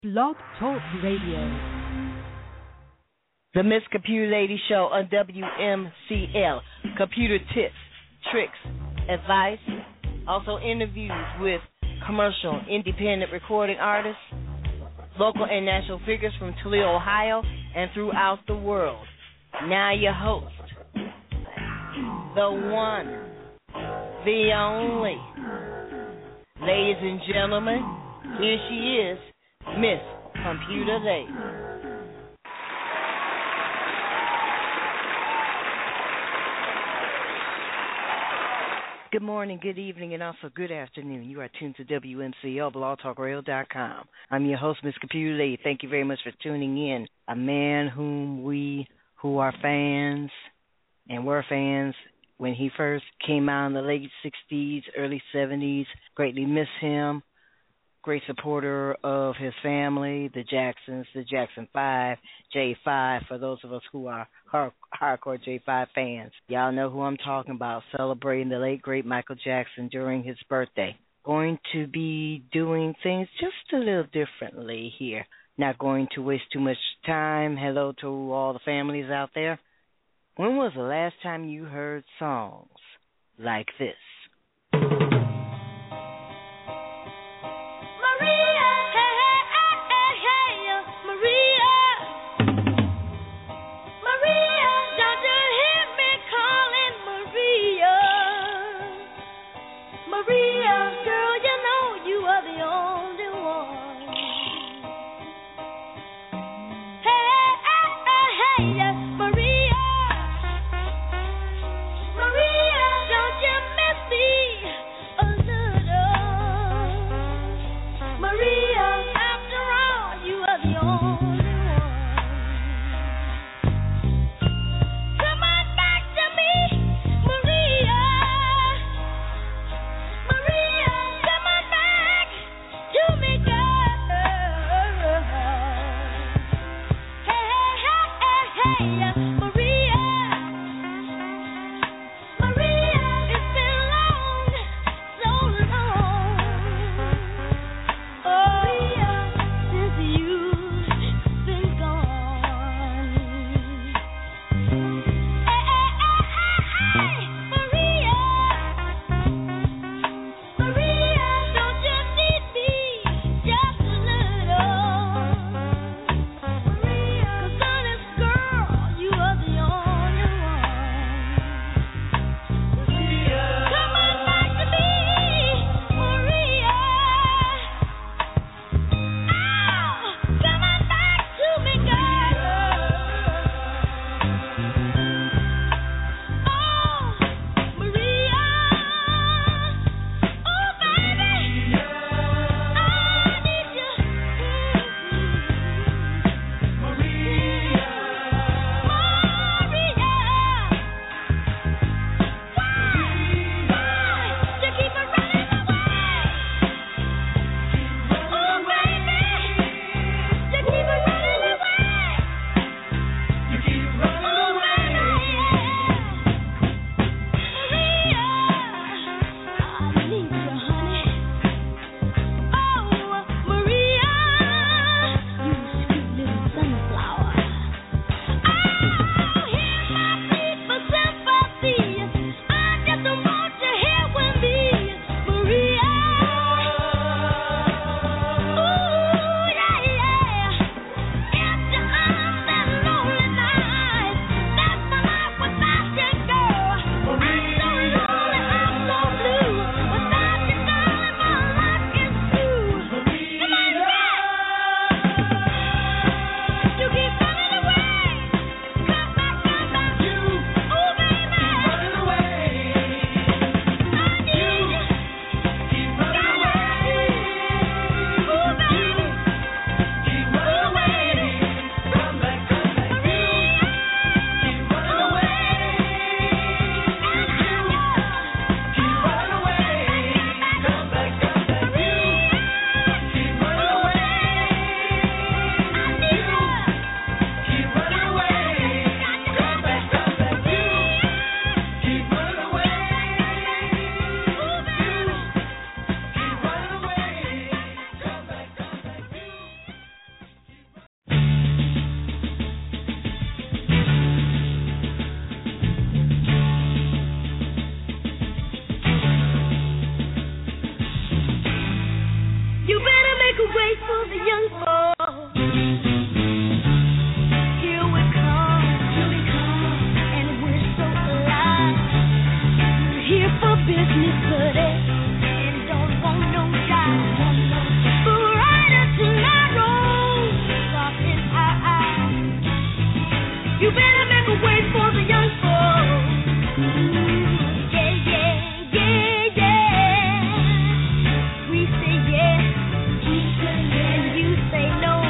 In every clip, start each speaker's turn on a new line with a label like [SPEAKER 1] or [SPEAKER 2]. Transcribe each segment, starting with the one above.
[SPEAKER 1] Blog Talk Radio.
[SPEAKER 2] The Miss Computer Lady Show on WMCL. Computer tips, tricks, advice, also interviews with commercial independent recording artists, local and national figures from Toledo, Ohio, and throughout the world. Now your host, the one, the only. Ladies and gentlemen, here she is, Miss Computer Lady. Good morning, good evening, and also good afternoon. You are tuned to WMCL, blogtalkradio.com. I'm your host, Miss Computer Lady. Thank you very much for tuning in. A man who are fans and were fans when he first came out in the late 60s, early 70s. Greatly miss him. Great supporter of his family, the Jacksons, the Jackson 5, J5, for those of us who are hardcore J5 fans. Y'all know who I'm talking about, celebrating the late, great Michael Jackson during his birthday. Going to be doing things just a little differently here. Not going to waste too much time. Hello to all the families out there. When was the last time you heard songs like this?
[SPEAKER 3] Maria, don't you miss young folks. Here we come, and we're so alive. We're here for business, buddy, and don't want no jive. But right up tomorrow, lost in our eyes. You better make a way for the young folks. We say yes, and you say no.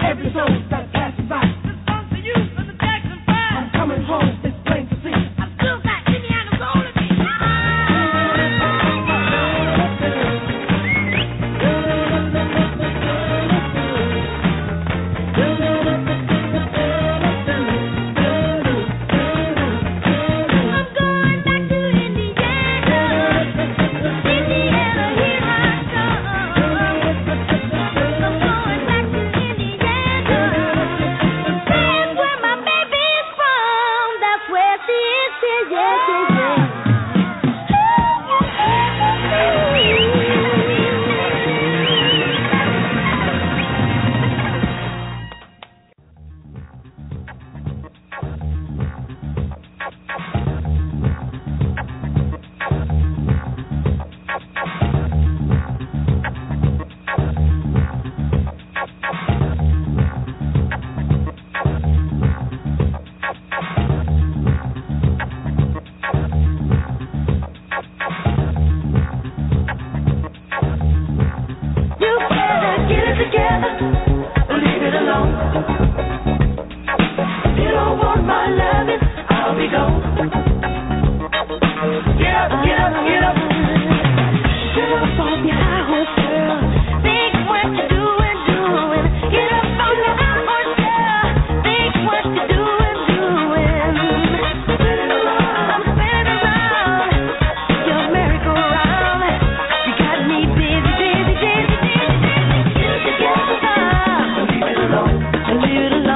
[SPEAKER 4] every soul that passes by. This song's to you from the Jackson 5. I'm coming home, it's plain to see. I still got Indiana soul in me. A little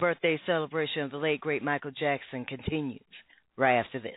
[SPEAKER 2] birthday celebration of the late, great Michael Jackson continues right after this.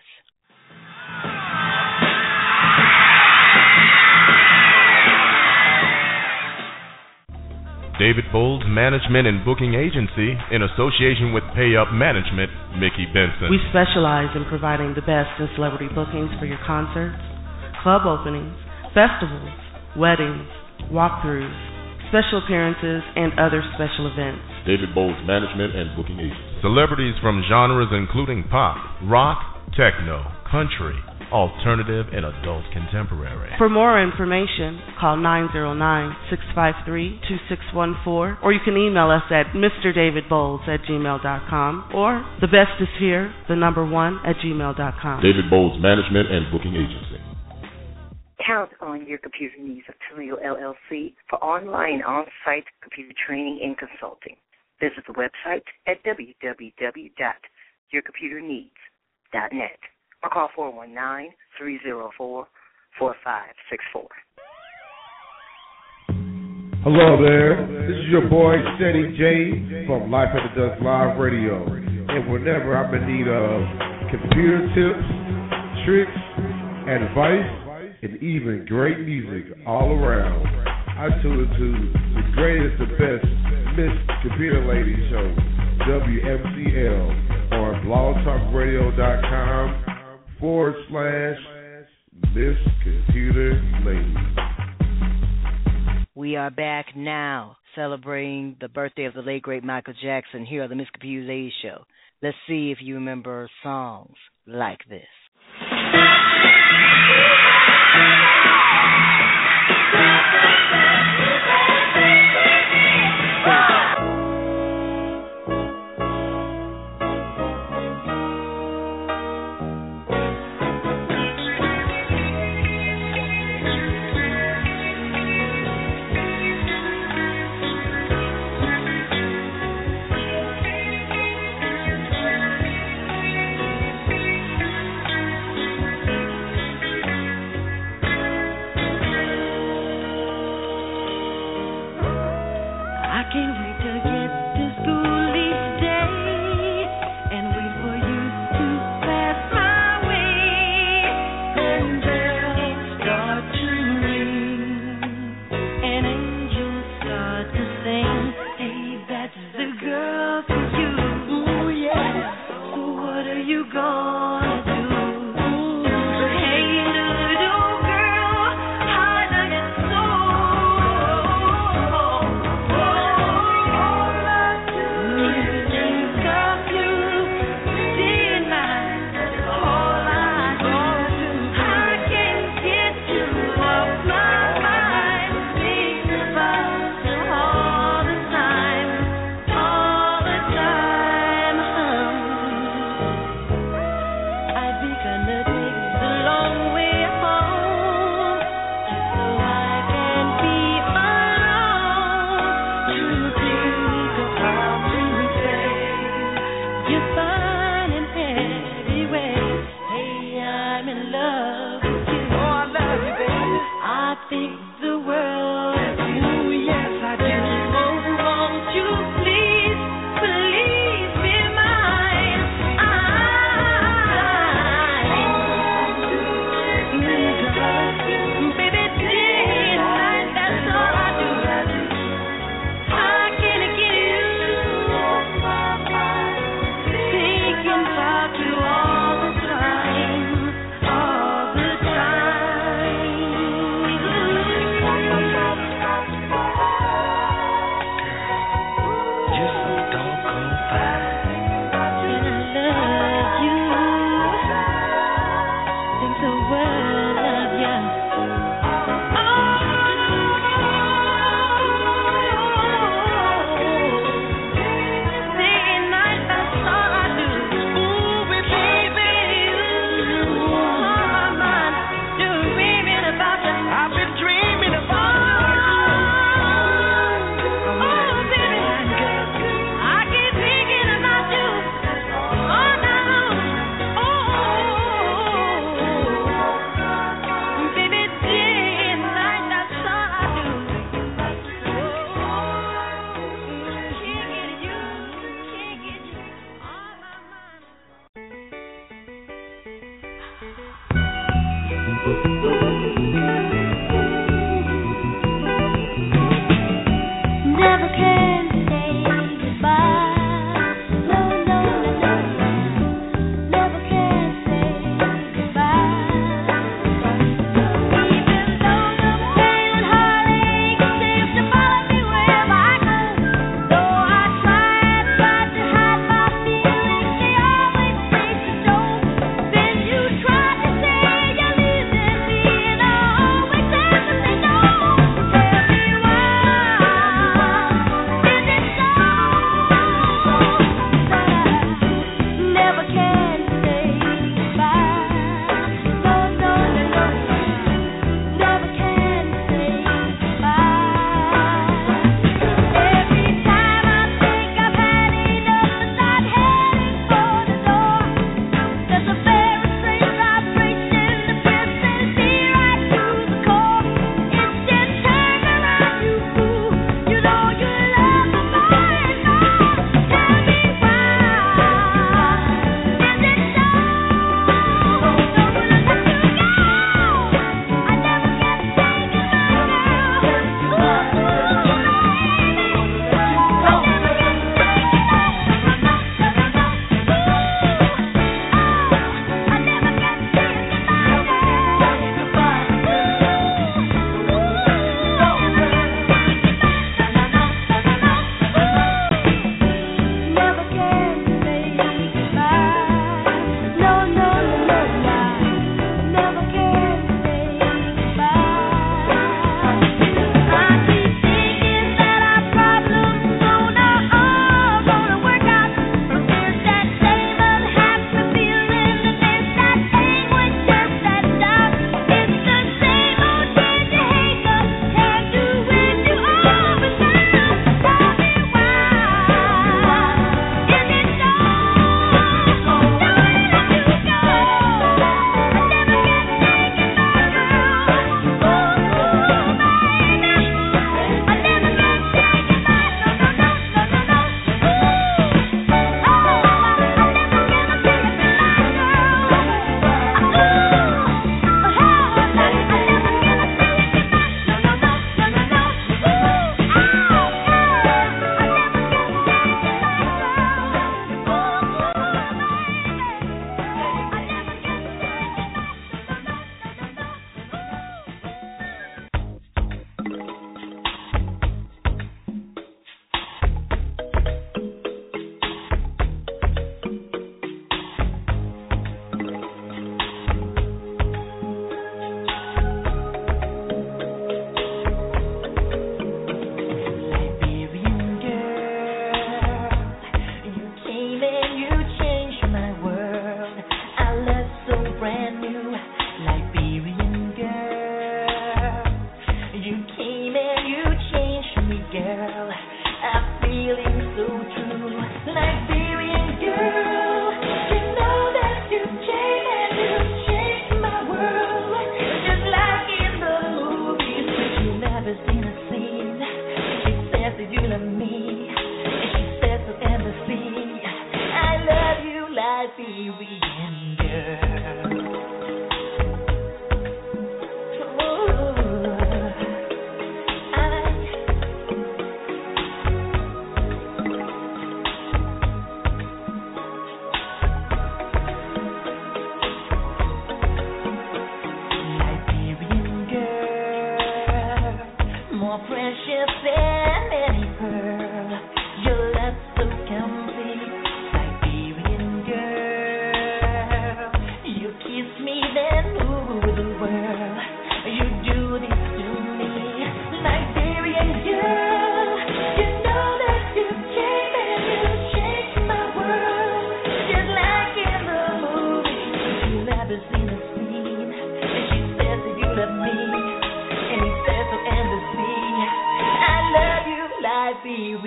[SPEAKER 5] David Bowles Management and Booking Agency, in association with Pay Up Management, Mickey Benson.
[SPEAKER 6] We specialize in providing the best in celebrity bookings for your concerts, club openings, festivals, weddings, walkthroughs, special appearances, and other special events.
[SPEAKER 7] David Bowles Management and Booking Agency.
[SPEAKER 5] Celebrities from genres including pop, rock, techno, country, alternative, and adult contemporary.
[SPEAKER 6] For more information, call 909-653-2614, or you can email us at mrdavidbowles@gmail.com, or the best is here, the number 1@gmail.com.
[SPEAKER 7] David Bowles Management and Booking Agency.
[SPEAKER 2] Count on your computer needs of Tulio LLC for online on-site computer training and consulting. Visit the website at www.yourcomputerneeds.net. or call 419-304-4564.
[SPEAKER 8] Hello there, this is your boy Steady J from Life After Dusk Live Radio, and whenever I'm in need of computer tips, tricks, advice, and even great music all around, I tune into the greatest, the best Miss Computer Lady Show, WMCL, on blogtalkradio.com/Miss Computer Lady.
[SPEAKER 2] We are back now celebrating the birthday of the late, great Michael Jackson here on the Miss Computer Lady Show. Let's see if you remember songs like this.
[SPEAKER 9] be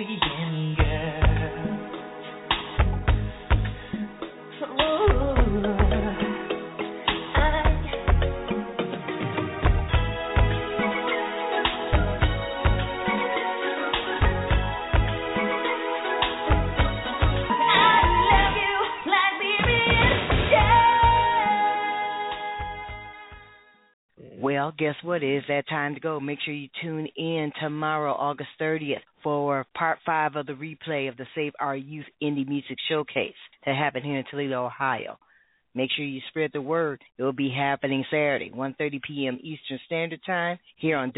[SPEAKER 2] Well, guess what? It is that time to go. Make sure you tune in tomorrow, August 30th, for Part 5 of the replay of the Save Our Youth Indie Music Showcase that happened here in Toledo, Ohio. Make sure you spread the word. It will be happening Saturday, 1:30 p.m. Eastern Standard Time, here on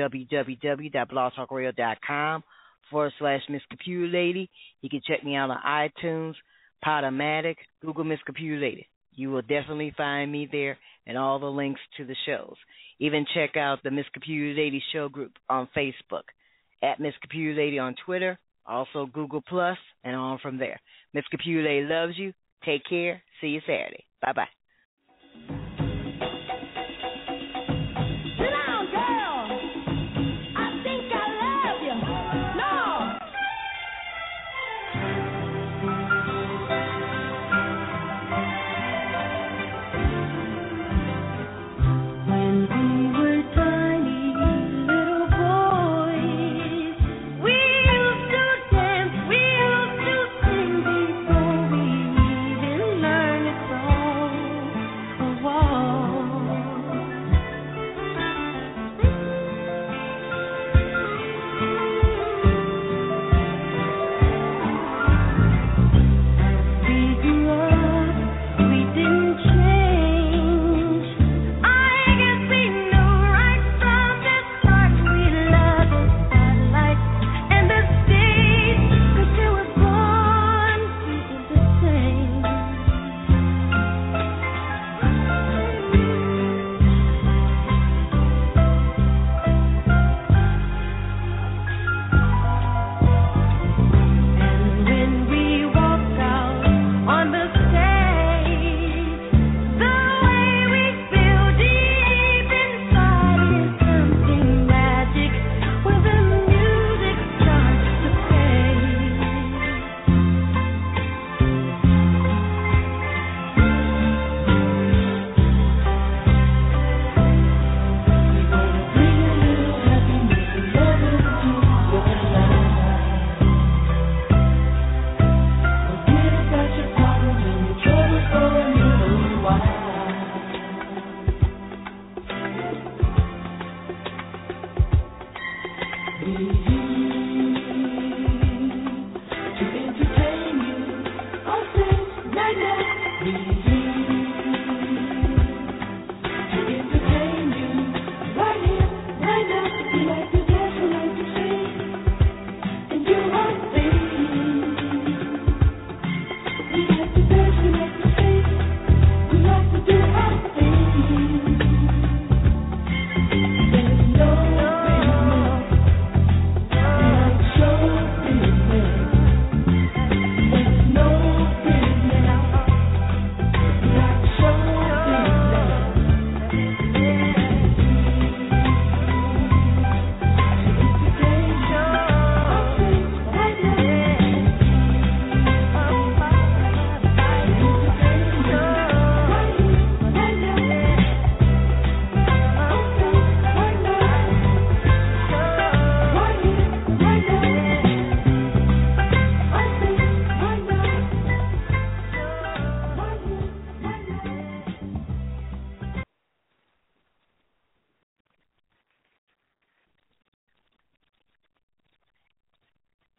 [SPEAKER 2] www.blogtalkradio.com/Miss Computer Lady. You can check me out on iTunes, Podomatic, Google Miss Computer Lady. You will definitely find me there and all the links to the shows. Even check out the Miss Computer Lady show group on Facebook, at Miss Computer Lady on Twitter, also Google Plus, and on from there. Miss Computer Lady loves you. Take care. See you Saturday. Bye-bye.